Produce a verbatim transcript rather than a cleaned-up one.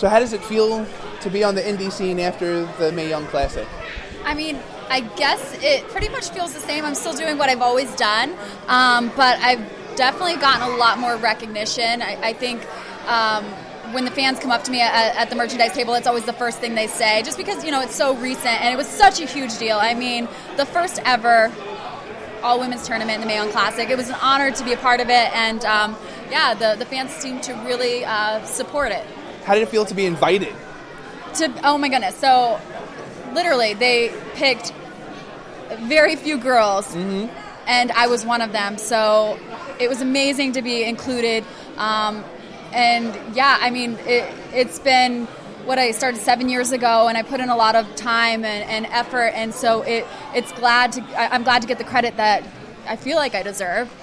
So how does it feel to be on the indie scene after the Mae Young Classic? I mean, I guess it pretty much feels the same. I'm still doing what I've always done, um, but I've definitely gotten a lot more recognition. I, I think um, when the fans come up to me at, at the merchandise table, it's always the first thing they say, just because, you know, it's so recent, and it was such a huge deal. I mean, the first ever all-women's tournament in the Mae Young Classic. It was an honor to be a part of it, and um, yeah, the, the fans seem to really uh, support it. How did it feel to be invited? To oh my goodness! So literally, they picked very few girls, mm-hmm. and I was one of them. So it was amazing to be included. Um, and yeah, I mean, it, it's been what I started seven years ago, and I put in a lot of time and, and effort. And so it it's glad to I, I'm glad to get the credit that I feel like I deserve.